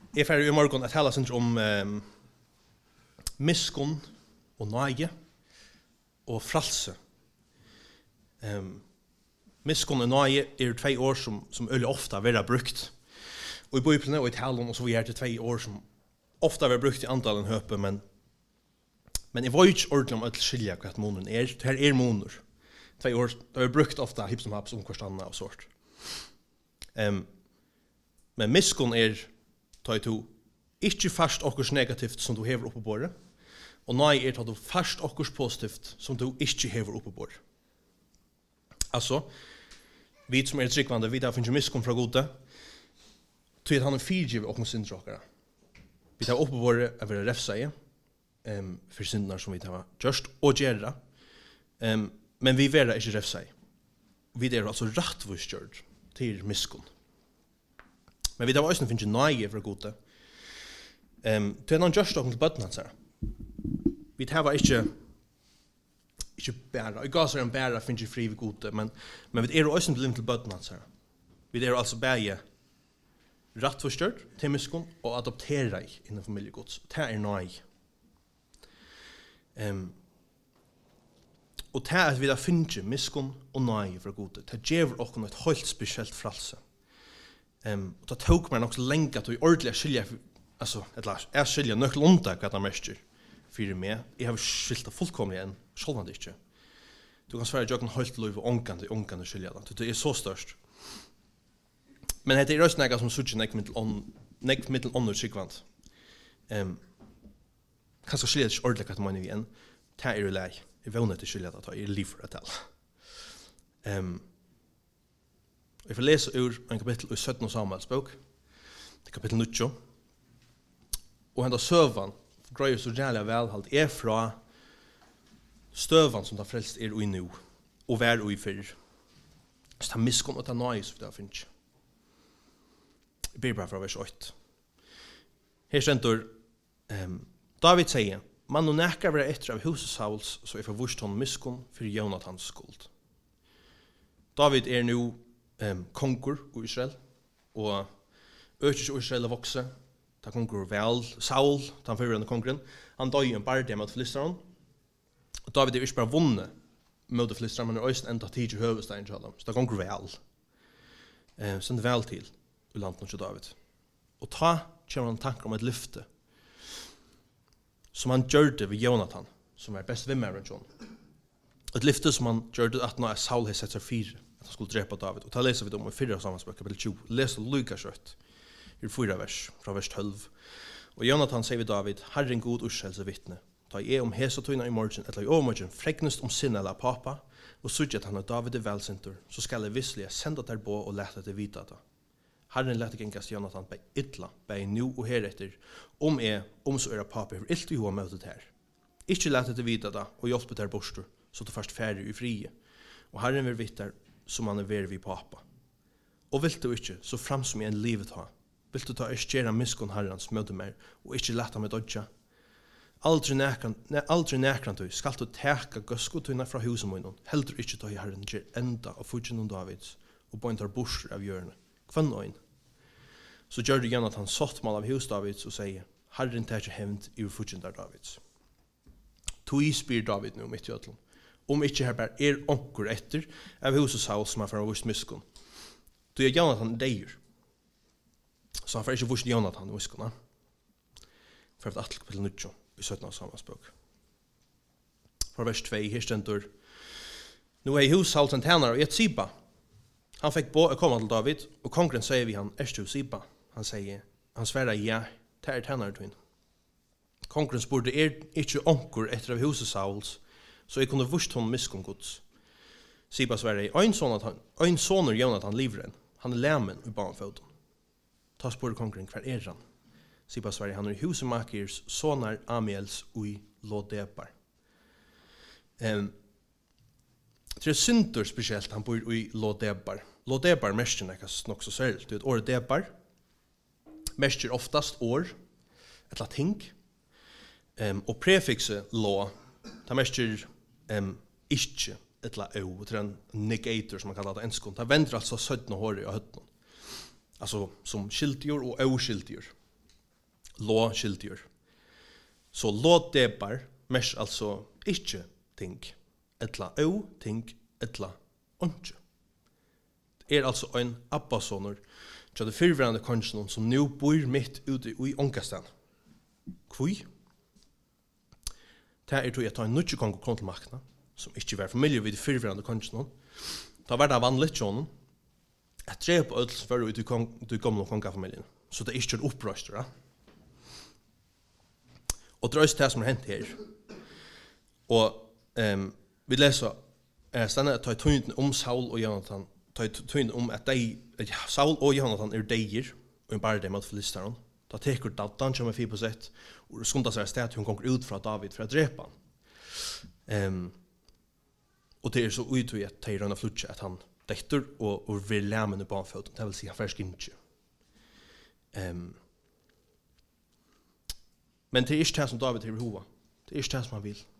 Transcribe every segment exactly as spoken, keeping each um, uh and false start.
Jeg får i morgen at tala sin om um, miskun og nøye og fralse. Um, miskun og nøye er tvei år som, som øyelig ofta vera brukt. Og i Bibelen og i talen og så vi er til tvei år som ofta vera brukt i antalen høpe, men men jeg var ikke ordentlig om å skilja hva månen er. Det her er måner. Tvei år, det er brukt ofta hipp som haps om hverstanna og sort. Um, men miskun er ta i to ikke først okkurs negativt som du hever oppe på det, og nei er ta du først okkurs positivt som du ikke hever oppe på det. Altså, vi som er tryggvande, vi der finner miskun fra gode, til at han er fyrgiv okkurs syndråkere. Vi tar oppe på det av å refsa i, um, for syndene som vi tar gjørst og gjerra, um, men vi vera ikke refsa i. Vi er altså rattvistgjørd til miskun. Men vi tar også finner nøye fra gode, um, til at han gjørst okkurs til bøtten hans her. Vi tar ikke ikke bæra. I gaser en bæra finner fri ved gode, men, men vi er også til til bøtten hans her. Vi er altså bæge rattforstørt til miskun og adoptera i innen familiegods. Det er nøy. Um, og det er at vi da finner miskun og nøy fra gode. Det gjør oss et helt spesielt fralse. Um, og det tok meg nok så lenge at vi ordentlig skilja, altså, jeg skilja nøkkelunda hva det mestjer fyrir meg. Jeg har skilt det fullkomlig enn, sjålvand ikke. Du kan svære jøkken helt lov og ångande, ångande skilja det. Det er så størst. Men det er også nega som sutjer nek mittel ånder sikvand. Um, kanskje skilja det ikke ordentlig hva det mener vi enn. Det er jo lei. Jeg vågner til skilja det, jeg er liv for det til. Um, jeg får lese ur en kapittel i sytten Samuels bok. Det er kapittel nitton. Og henda søvan grøyer så jævlig velhalt er fra støvan som da frelst er ui nu, og vær ui fyrir. Så ta miskun og ta nøy som det har finnst. Jeg ber bare fra vers åtte. Her stendur, um, David sier, man og nekar være etter av huset Sauls, så er forvurst hon miskun fyrir Jonathans skuld. David er nu um, kongur i Israel, og økjes Israel er vokse, ta konkur vel, Saul, ta fyrrande konkurren, han døy en barde mot Filisteren, og David er ikke bare vunnet mot Filisteren, men er også enda tid til høvestein til dem, så ta konkur vel. Eh, Send vel til i landet til David. Og ta kommer han tanker om et lyfte, som han gjørte ved Jonathan, som er best vimmeren John. Et lyfte som han gjørte at når Saul har sett seg fire, at han skulle drepe David. Og ta leser vi det om i fyrre sammanspøk, kapittel tjue. Les og lykke kjøtt. I fyra vers, fra vers tolv. Og Jonathan sier ved David, Herren god urskjelse vittne, ta jeg om hesa tøyna i morgen, eller i overmorgen, freknest om sinne eller papa, og sudje at han er David er velsinter, så skal jeg visselig senda der på og lete til vita det. Herren lette gengast Jonathan bei illa, bei nu og heretter, om jeg, om så er papa, er illt i hoa møtet her. Ikke lete til vita det, og hjelpe der borster, så du først færre i frie. Og Herren vil vittar, som han er ver vi papa. Og vilt du ikke, så fram som jeg en livet ha, vill du ta eskjera miskun herrans møte mer, og ikkje leta med dodja? Aldri nekran, ne, aldri nekran du, skal du teka gøskutuna fra huset munnen, heldur ikkje ta i herren gjer enda av fudgen om Davids, og bøyntar borser av hjørne. Kvann øyn. Så gjør det Jonathan sottmal av hus Davids og sier, Herren tækje hevnt i fudgen der Davids. Tui spyr David nu mitt i øtlen, om ikkje her bare er onkur etter av huset Saul som er fra vust miskun. Du er Jonathan deir, så han får ikke vurs Jonathan i viskona. For at atle kapittel nitton i sytten Samuels bok. Fra vers två, her stendur, nu er i hus Saul en tænare og et Siba. Han fikk bo å komme til David, og kongren sier vi han, er du Siba? Han sier, han sverre, ja, det er tænare twin. Kongren spurte, er ikke onkur etter av huset Sauls, så jeg kunne vurst hon miskun gods. Siba sverre, ein soner Jonathan livren, han er lämen i barnfoten. Ta spår kongren, hver er han? Siba Sverige, han er i husemakirs, sonar Amiels ui Lodepar. Um, det er syndur spesielt, han bor i Lodepar. Lodepar mestjer nekkas nok så særlig. Det er et år Depar. Mestjer oftast år, et la ting. Um, og prefixet lo, ta mestjer um, ikkje, et la au, det er en negator som man kallar det enskund. Det vender altså søtten og håret og høtten. Alltså som skiltjur och oskiltjur. lå skiltjur. Så lå debar, mest altså ikke ting, etla o ting, etla åndsje. Det er altså en abbasonur til det fyrværende kongen som nu bor mitt ute i ånkastan. Kvui? Det er tog jeg tar en nødje kong og kron til makna, som ikke var familie vid det fyrværende kongen. Da var det vanligt sånn at drepe ødel som var ute i gamle kongafamilien. Så det er ikke opprøst, ja. Og det er det som har hendt her. Og um, vi leser uh, stedende at ta i tøynden om Saul og Jonathan, ta i tøynden om at de, ja, Saul og Jonathan er deier, og en bare dem mot filisteren. Da teker Daddan som er fyr på sett, og skunda seg sted til hun kommer ut fra David for å drepe han. Um, og det er så utøy at de rønner flutje at han dekter og, og vil læmene på han født, det vil si han fersk ikke. Um, men det er ikke det som David har behov. Det er ikke det som han vil.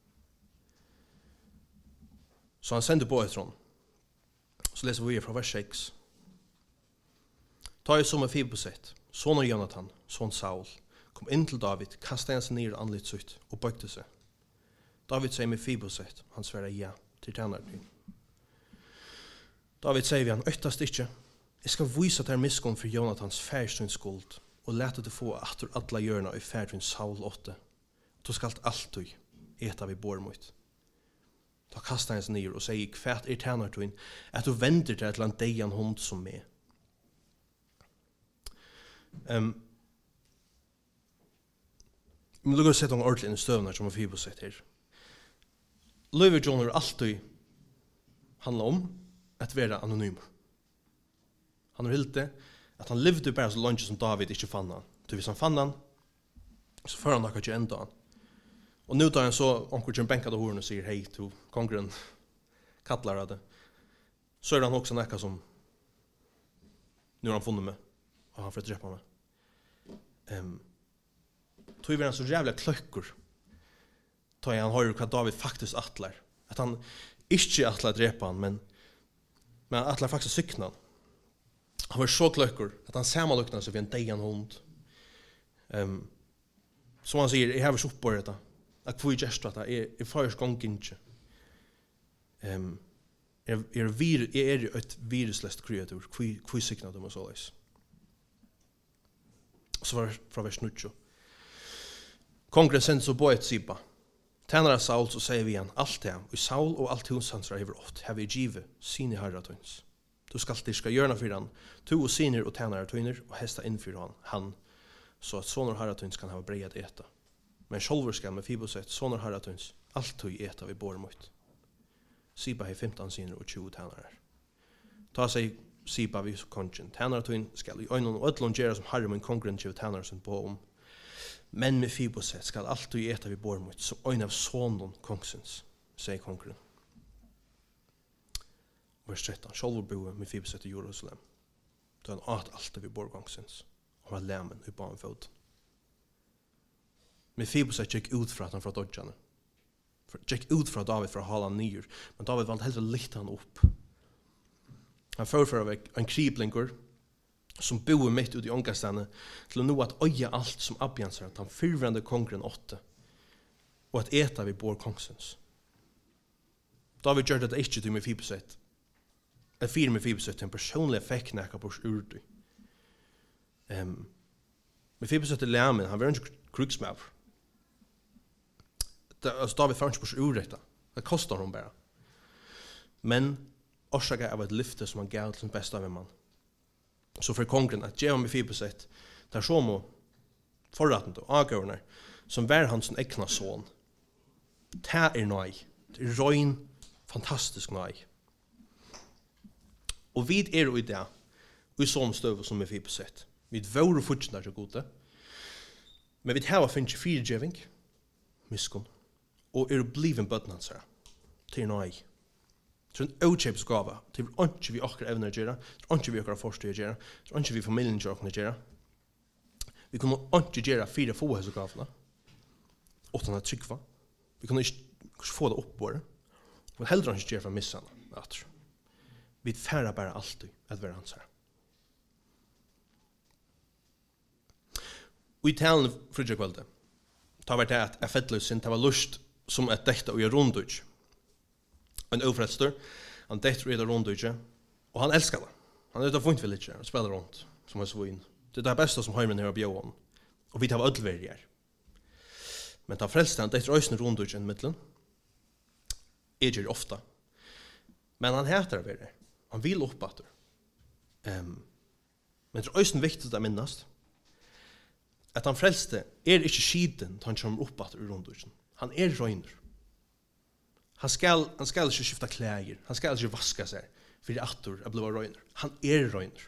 Så han sender på etter hon. Så leser vi fra vers seks. Ta i som er Fiboset, son av Jonathan, son Saul, kom inn til David, kastet han seg ned og anlitt ut og bøkte seg. David sier med Fiboset, han sverre ja til tjeneren. David sier vi han, øktast ikke, jeg skal vise at det er miskunn for Jonathans færstund skuld, og lete det få atter alla hjørna i færstund Saul åtte. Du skal alltid eta vi bor mot. Da kastar han seg ned og sier, kvært er tjeneren at du venter til et eller annet deian hund som meg. Um, men du kan sette noen ordentlig inn i støvner som er Fiboset her. Løyver John er alltid handla om at være anonym. Han har hildt det at han levde bare så langt som David ikke fann han. Så hvis han fann han, så fører han nok ikke enda han. Og nu tar han så onkel Jim bänkade horen og sier hei til kongren kattlar det. Så er han også nekka som nu har han funnet med og han får drepa meg. Um, Tog vi han så jävla kløkker tar han hører hva David faktisk atler. At han ikke atler drepa han, men, men atler faktisk sykna han. Han var så kløkker at han ser man lukna seg for en deian hund. Um, som han sier, jeg har vært oppbord dette. At hvor jeg gjerst dette, jeg er faktisk gong ikke. Um, jeg, jeg, er vir, jeg er et viruslest kreatur, hvor sykna du med så leis. Så var det fra vers nutjo. Kongren sendte så på et sipa. Tænare Saul så sier vi han alt det, og Saul og alt hos hans hever åt, har vi givet sine herratøyns. Du skal til skal gjøre for han, to og siner og tænare tøyner, og hesta innfyr han, han, så at sånne herratøyns kan ha breiet eta. Men sjolver skal med Fiboset, sånne herratøyns, alt tøy eta vi bor mot. Sipa har femton siner og tjue tænare. Ta seg Sipa vi kongen, tænare tøyn skal i øynene og ødlån gjøre som herre min kongren tjue tænare sin på om. Men med Fiboset skal alt tøy eta vi bor mot, som øyn av sonen kongsens, sier kongren. Vers tretton, sjolver boe med Fiboset i Jerusalem. Da han at alt vi bor kongsens, og var lämmen i barnfot. Men Fiboset gikk ut fra han fra dodjane. Gikk ut fra David fra halan nyer, men David valgte heller litt han opp. Han fører vekk en kriblingur som bor mitt ut i ångastene til å nå at øye alt som abjanser at han fyrvrande kongren åtte og at eta vi bor kongsens. David gjør det ikke til med Fiboset. Jeg fyrer med Fiboset til en personlig effekt nekka på urdu. Um, med Fiboset til Læmen, han var ikke kruksmav. Altså, David fyrer ikke på urdu. Det kostar hon bara. Men orsaka av et lyfte som han gav til sin beste av en mann. Så for kongren at gjeva med Fiboset, der så må forraten til avgårdene, som var hans egna son. Det er nøy. Det er røyn, fantastisk nøy. Og vi er jo i det, vi sånn støv som med Fiboset. Vi våre fortsatt er gode, men vi har finnet firegjeving, miskunn, og er bliven bøtnansere til nøy. Så en avkjøpsgave til ikke vi akkurat evner å gjøre, ikke vi akkurat forstår å gjøre, ikke vi familien ikke akkurat gjøre. Vi kunne ikke gjøre fire få hese gavene, åttan at trykva. Vi kunne ikke få det opp på det, og heller ikke gjøre for missene. Vi færre bare alltid at være hans her. Og i talen frydja kvölde, ta var det at jeg fettlusin, det var lust som et dekta og jeg rundutj. En ofrelster, han dekta og jeg rundutj, og han elskar det. Han er ute av funkt vil ikke, og spiller rundt, som er svin. Det er det beste som heimen her av bjøen, og vi tar ødelverdig her. Men ta frelste han dekta øysene rundutj enn middelen, jeg gjør ofta. Men han heter det, han vil oppbatter. Um, men det er øysene viktig å minnast, at han frelste er ikke skiden til han kommer opp at rundutjen. Han er røyner. Han skal, han skal ikke skifte klæger. Han skal ikke vaske seg for atter å bli røyner. Han er røyner.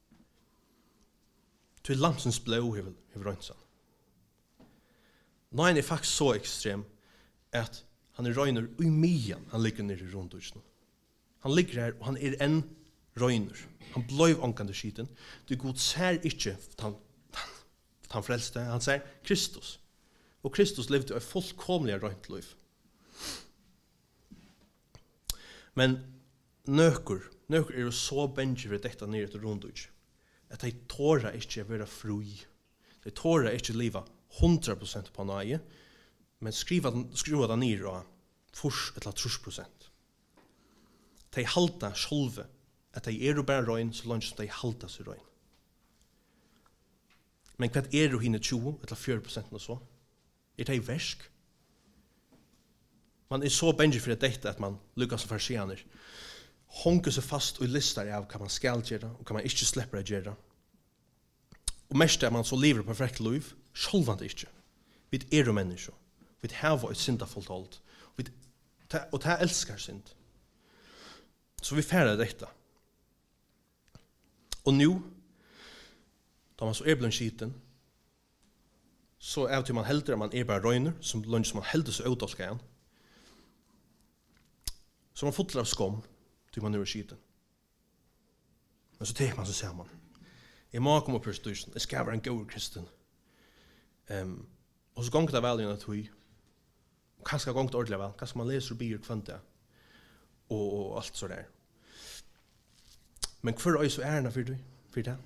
Til lamsens blå hever, hever røynsan. Nå er han faktisk så ekstrem at han er røyner i myan han ligger nere i rundutjen. Han ligger her og han er en røyner. Han bløy ångande skiten. Det god ser ikke han han frelste, han sier Kristus. Og Kristus levde et fullkomlig røynt liv. Men nøker, nøker er jo så bensje for dette nere til rundutj, at de tårer ikke være fri. De tårer ikke liva hundra prosent på nøye, men skriva, skriva det nere av fors et eller trus prosent. De halta sjolve, at de er jo bare røyn, så langt som de halta seg røyn. Men hva er det henne tjue, eller fjør prosent og så? Er det versk? Man er så bensje for dette at man lykkes som farsianer. Honker seg fast og lister av hva man skal gjøre, og hva man ikke slipper å gjøre. Og mest er man så lever på perfekt liv, sjølvand ikke. Vi er jo mennesker. Vi har et syndafullt hold. Og det elsker synd. Så vi færre dette. Og nå, da man så er blant skiten, så er det man helder man er bare røyner, som lønner som man helder så utdolka igjen. Så man fotler av skom, til man er skiten. Men så tenker man så ser man, jeg må komme opp i styrsen, jeg skal være en god kristen. Um, og så ganger det vel igjen at vi, kanskje ganger det ordentlig vel, kanskje man leser og bier kvante, og, og alt så der. Men hver øy så er det for, for det?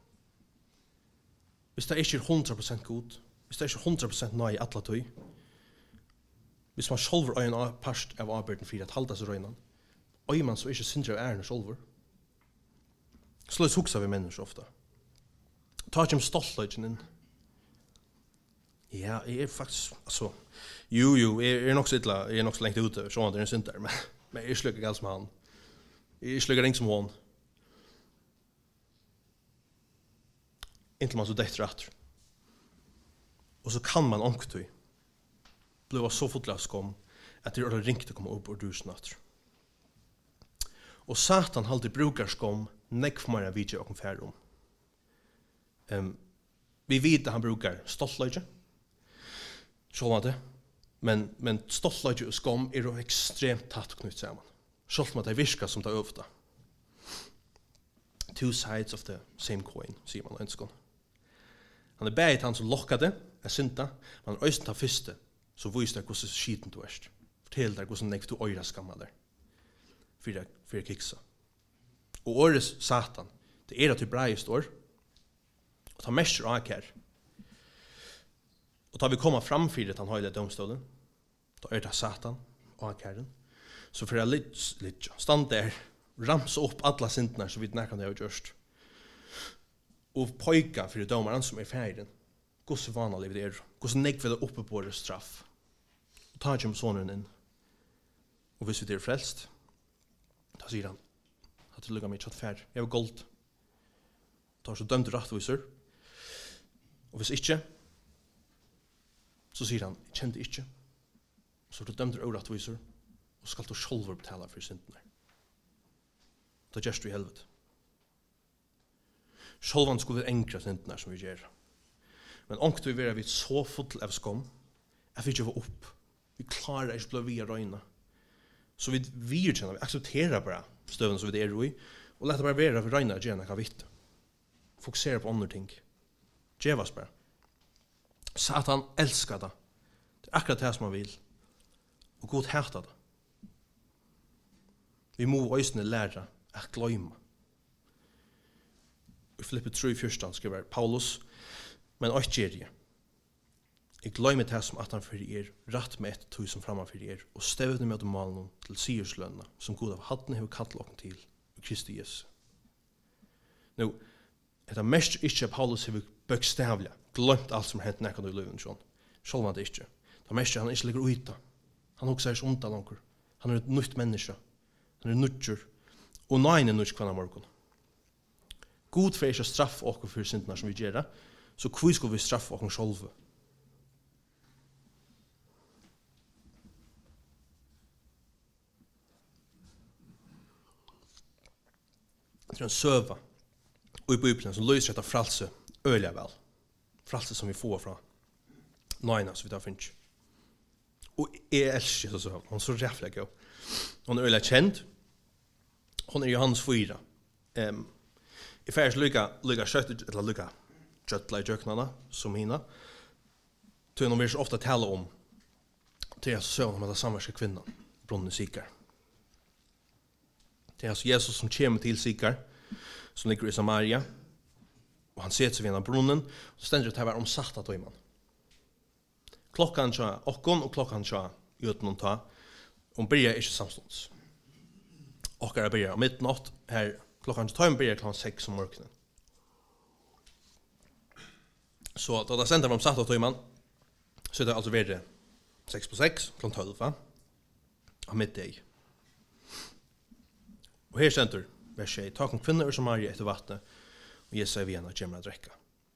Hvis det ikke er hundra prosent god, hvis det ikke er hundra prosent nøy i alle tøy, hvis man sjolver øyen av parst av arbeiden for at halda seg røynan, øy man så ikke syndre av ærene sjolver. Så løs huksa vi mennesker ofta. Ta ikke om stoltløyden inn. Ja, jeg er faktisk, altså, jo, jo, jeg er nok så ytla, jeg er nok så lengt ute, sånn at det er en synd der, men, men jeg slukker galt som han. Jeg slukker ring som hon. Inntil man så dette rett. Og så kan man ångtøy bli så fotlig av skom at det er ringt å komme opp og dusen etter. Og Satan alltid brukar skom nekk for meg vidje og færre om. Um, vi vet at han brukar stoltløyde, sånn at det, men, men stoltløyde og skom er jo ekstremt tatt knytt sammen. Sånn at det virker som det er øvda. Two sides of the same coin, sier man ønsker. Han er bæget han som lokkade, er synta, men han er øysten av fyrste, så viser det hvordan skiten du erst. Fortell deg hvordan nekv du øyra skamma der. For å kiksa. Og årets Satan, det er at du breist år, og ta mest av her. Og da vi kommer framfyrir han høyde domstolen, da er det Satan og kæren, så for jeg litt, litt stand der, ramsa opp alla syndene som vi nærkan det har gjørst, og pojka for domaren som er ferdig, hvordan vana livet er, hvordan nekv er det oppe på det straff, og ta ikke om sonen inn, og hvis vi er frelst, da sier han, at det lukka meg ikke fær, jeg var gold, da er så dømt rettviser, og hvis ikke, så sier han, jeg kjente ikke, så er du dømt rettviser, og skal du sjolver betala for syndene. Da gjørst du i helvete. Sjolvan skulle være enkra syndene som vi gjør. Men ångt vi være vi så full av skom, at vi ikke var opp. Vi klarer ikke å bli via røyna. Så vi virkjenner, vi aksepterer bare støvende som vi er i, og lette bare være for røyna gjerne hva vitt. Fokusere på andre ting. Gjevas bare. Satan elskar det. Det er akkurat det som han vil. Og god hæta det. Vi må øysene lære at gløyma. I Filippe tre fjørstan skriver Paulus, Men åt ger jeg. Jeg gløymer det som at han fyrir er, rett med ett tog som framan fyrir er, og stevne med malen til sigerslønna, som god av hatten hever kattel okken til, i Kristi Jesu. Nå, etter mest ikke Paulus hever bøkstavlig, glømt alt som hent nekkan i løven, sånn. Sjål man det ikke. Det mest han ikke ligger uita. Han hokser ikke ondt av langur. Han er et nytt menneske. Han er nutjer. Og nøyen er nutjer kvann av morgon. God for ikke straff okkur for syndene som vi gjør det, så hvor skal vi straffe okkur sjolve? Det er en søva og i Bibelen som løser etter fralse øyelig vel. Fralse som vi får fra nøyene som vi tar finnes. Og jeg elsker det så. Hun er så rævlig gøy. Hun er øyelig kjent. Hun er Johannes fyra. Um, I færdes lykka, lykka kjøtt, eller lykka kjøttla i kjøknene, som hina. Så er noen vi ofte tale om til jeg søvn om at det samverske kvinnan, brunnen sikar. Det er altså Jesus som kommer til sikar, som ligger i Samaria, og han setter seg ved en av brunnen, og så stender det til å være omsatt av døyman. Klokkan tja okkon, og klokkan tja uten å ta, og byrja ikke samstånds. Okkar er byrja om midnatt, her klokkan tja byrja klokkan seks om morgenen. Så da det stender vi omsatt av døyman, så er det altså verre seks på seks, klokkan tolv, av middag. Og her stender vers tjei, ta kom kvinner som Maria etter vattnet, og Jesus sier vi henne kommer å drekka.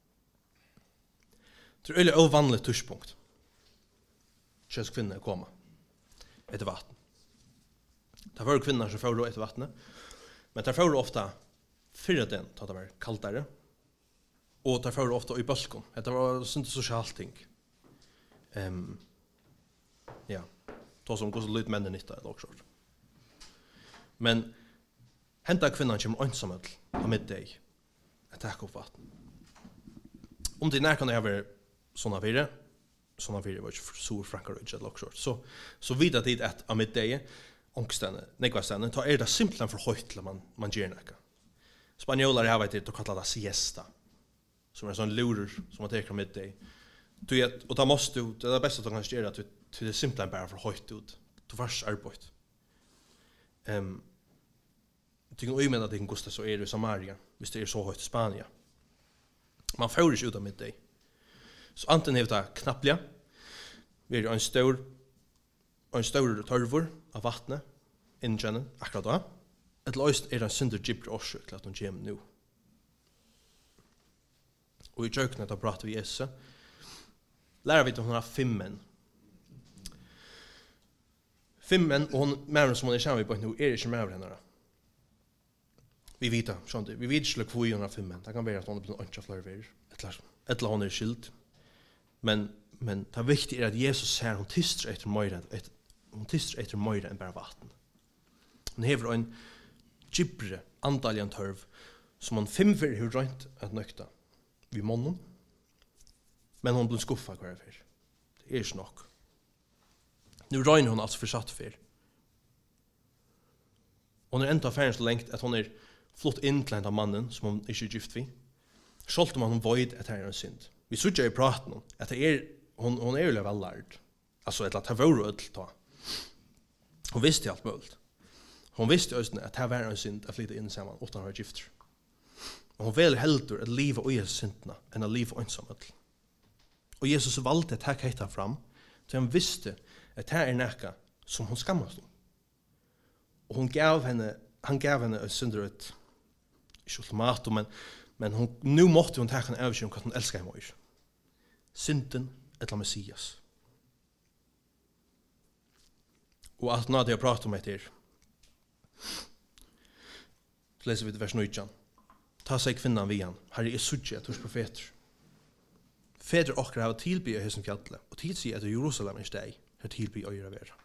Det er øyelig ovanlig tushpunkt. Kjøs kvinner kommer etter vattnet. Det var kvinner som får etter vattnet, men det får ofta fyrre den, da det var kaldere, og det får ofta i bølgen. Det var sånn sosialt ting. Um, ja, det som går så litt mennene nytta, eller også. Men henta kvinnan kommer ensamhet av middag at takk opp vatten. Om det nær kan det være sånne fire, sånne fire var ikke sur frankar og ikke loksjort, så, så vidt at det er av middag, ångstene, negvastene, så er det simpelthen for høyt til man, man gjør noe. Spanjoler har vært det å kalle det siesta, som er sånn lurer som man tar av middag. Du, og da måste du, det er det beste du kan gjøre, at du, det er simpelthen bare for høyt ut. Du først arbeid. Um, Det kan øymen at det kan kosta så er det i Samaria, hvis det er så høyt i Spania. Man får ikke ut av middag. Så anten er det knapplige, vi er en stor, en stor tørvor av vattnet, innen kjenne, akkurat da. Et løst er en synder gypre årsøk til at hun kommer nå. Og i kjøkkenet da prater vi Jesus, lærer vi til hun har fem menn. Fem menn, og hun, med som hun er kjenne vi på nå, er ikke med henne. Vi vet det, sånn det. Vi vet ikke hvor hun har fem menn. Det kan være at hun er blitt ønske flere verer. Et eller hun er skilt. Men, men det viktige er at Jesus ser hun tister etter mer et, hun tister etter mer enn bare vatten. Hun hever en gybre andaljan tørv som hun fem verer har rønt at nøkta vid månen. Men hun blir skuffet hver vær. Det er ikke nok. Nu røyner hun altså for satt for. Hun er enda ferdig så lengt at hun er flott inn til en av mannen som hun ikke er gift vi. Skjølt om hun void at her er en synd. Vi sørger i praten om at er, hun, hun er jo vel lærd. Altså et eller annet var ødel ta. Hun visste alt mulig. Hun visste også at her var en synd at flytte inn sammen uten å være gifter. Og hun vel heldur at livet og Jesus syndene enn at livet og ensamhet. Og Jesus valgte at her kjeta fram til han visste at her er nekka som hun skammast om. Og hun gav henne, han gav henne et synder et ikke ultimatum, men, men hun, nu måtte hun ta henne avgjøre om hva hun elsker henne mer. Synden etter Messias. Og alt nå det jeg prater om etter, så leser vi til vers nitton. Ta seg kvinnan vi han, herre er sutje at hos profeter. Feder okker har tilby av hessen fjallet, og tilsi etter Jerusalem er steg, her tilby av gjøre vera.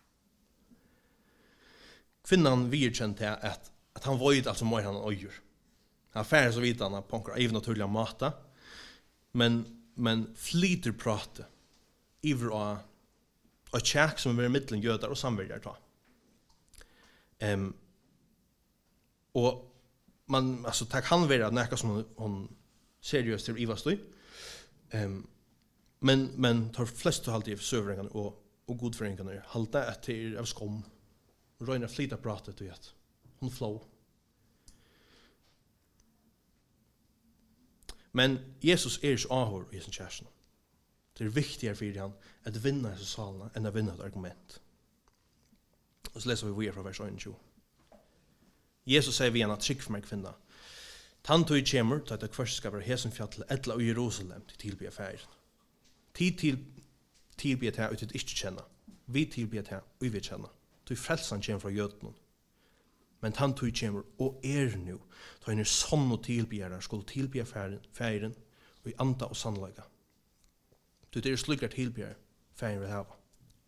Kvinnan virkjent til at, at han void altså mer han øyer. Han færre så vidt han på en even naturlig mata, men, men flyter prate iver av og tjekk som er middelen jøder og samverger ta. Um, og man, altså, det kan være nekka som hon, hon seriøst til Ivastøy, Um, men men tar flest av alltid serveringarna och och godföreningarna halta att det är av skom. Röjna flita pratet du vet. Hon flow. Men Jesus är ju ahor i sin kärsen. Det är viktigare för han att vinna dessa salna än att vinna ett argument. Och så läser vi vidare från vers tjugo. Jesus säger vi en att tryck för mig kvinna. Han tog i kämmer till att det först ska vara Hesenfjall ettla och Jerusalem till tillbe färgen. Tid till tillbe till att inte känna. Vi tillbe till och vi känna. Tog frälsan kämmer från jötnen. Men han tog i kämmer och är nu. Då en sån och tillbegärare skulle tillbe färgen och i anda och sannlägga. Tog det är slukar tillbegärare färgen vill hava.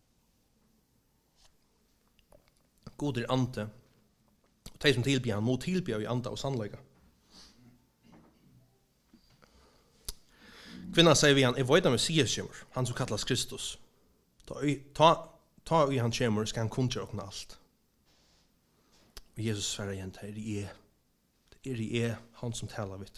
God är ante. Och de som tillbe han må tillbe i anda och sannlägga. Kvinnan säger vi han, är vad Messias kommer, han som kallas Kristus. Ta, ta, ta i han kommer ska han kunna och allt. Och Jesus svarar igen, det är det är. Det är det är han som talar vid det.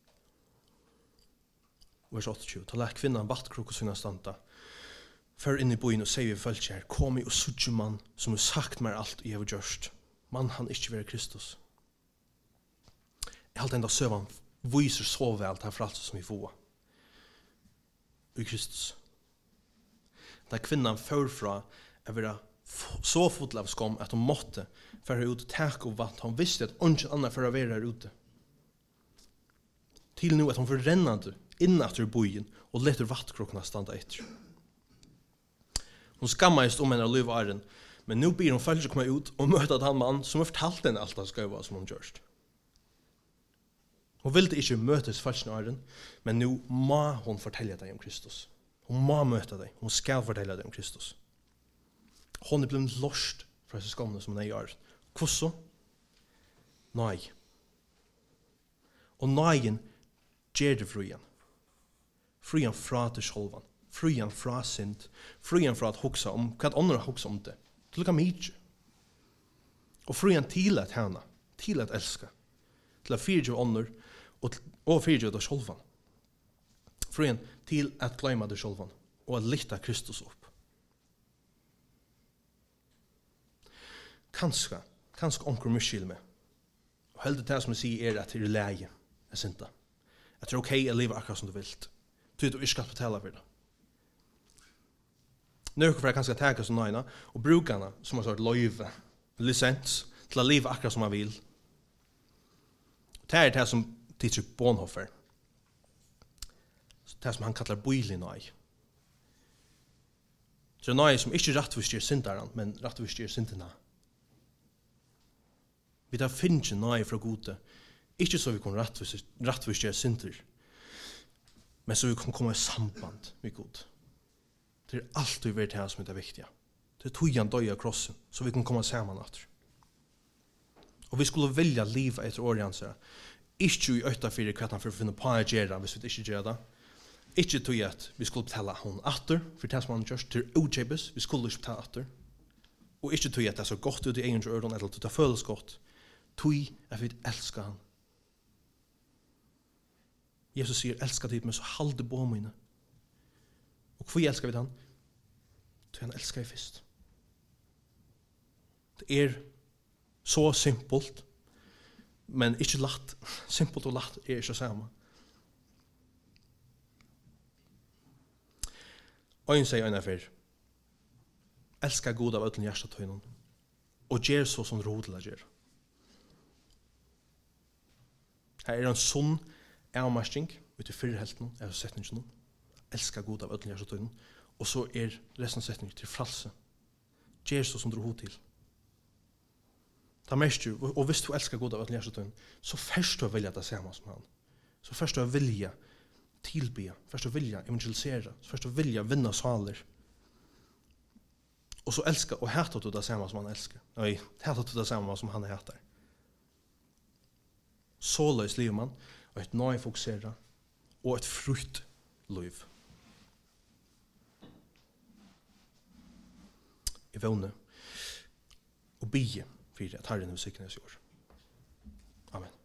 Vers åttiotjugo, ta lär kvinnan vattkrok och sina stanta. För in i bojen och säger vi följer här, kom i och suttje man som har sagt mig allt i har gjort. Man han inte vara Kristus. Allt enda sövan visar så väl till frälse som vi får. I Kristus. Där kvinnan för fra att vara så full av skam att hon måtte föra ut tak och vatten. Hon visste att ingen annan för att vara där ute. Till nu att hon förrännade innat ur bojen och letar vattkrokarna standa efter. Hon skammades om henne av liv och ären, men nu ber hon följer komma ut och möta den man som har fortalt henne allt det ska vara som hon gjort. Hon ville ikke møtes først og æren, men nu må hon fortelle deg om Kristus. Hon må møte deg. Hon skal fortelle deg om Kristus. Hon er blevet lost fra disse skamene som hon er gjør. Hvordan? Nei. Og nøyen gjør det fruen. Fruen fra til sjølven. Fruen fra synd. Fruen fra at hoksa om hva andre hoksa om det. Til å mye. Og fruen til at henne. Til at elska. Til at fyrtjø ånder og, og fyrtjø det sjølven. Fruen til at glemme det sjølven og at lytte Kristus opp. Kanskje, kanskje onker mye med. Og heldig det som jeg sier er at det er leie. Jeg synes det. At det er ok å leve akkurat som du vil. Du vet du ikke skal betale for det. Nøkker for jeg kanskje tenke som nøyene og bruke henne som en sort løyve, lisens, til å leve akkurat som man vil. Det er det som teacher Bonhoeffer. Det som han kallar bøylig nøy. Så det er nøy som ikke rettvis gjør synderen, men rettvis gjør synderne. Vi tar finnes nøy fra gode, ikke så vi kan rettvis, rettvis gjøre synder, men så vi kan komme i samband med god. Det er alltid vært det som er det viktige. Det er tog han døy av krossen, så vi kan komme sammen etter. Og vi skulle velge livet etter året hans. Ikke i øyta fyrir hva han for å finne på å gjøre hvis vi ikke gjør det. Ikke tog at vi skulle betale hon atter, for det som han gjør til utkjøpes, vi skulle ikke betale atter. Og ikke tog at det er så godt ut i egen øren, eller at det føles godt. Tog at vi elsker han. Jesus sier, elsker dit, men så halde på mine. Og hvor elsker vi han? Tog han elsker i først. Det er så simpelt, men ikke latt. Simpelt og latt er ikke samme. Øyn sier øyne for, elsker god av ødelen hjertetøynen, og gjør så som rådela gjør. Her er en sånn avmarsking, ut i fyrhelten, er setningen, elsker god av ødelen hjertetøynen, og så er resten av setningen til fralse. Gjør så som råd til. Ta mest du, og hvis du elsker god av ødelen hjertetøynen, så først du vilja det samme som han. Så først du vilja tilbe, først du vilja evangelisere, først du vilja vinna saler. Og så elsker, og hater du det samme som han elsker. Nei, hater du det samme som han hater. Så løs livet man, og et nøye fokusere, og et frukt liv. I vågne, og bie, for at Herren vil sikre oss i år. Amen.